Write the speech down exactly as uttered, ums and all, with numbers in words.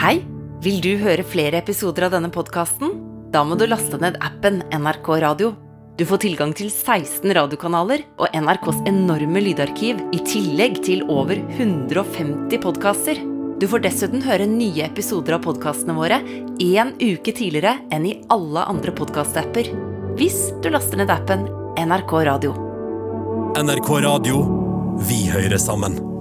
Hei, vil du høre flere episoder av denne podcasten? Da må du laste ned appen N R K Radio. Du får tilgang til seksten radiokanaler og N R K's enorme lydarkiv, I tillegg til over hundre og femti podcaster. Du får dessuten høre nye episoder av podcastene våre en uke tidligere enn I alle andre podcast-apper. Hvis du laster ned appen N R K Radio. N R K Radio, vi hører sammen.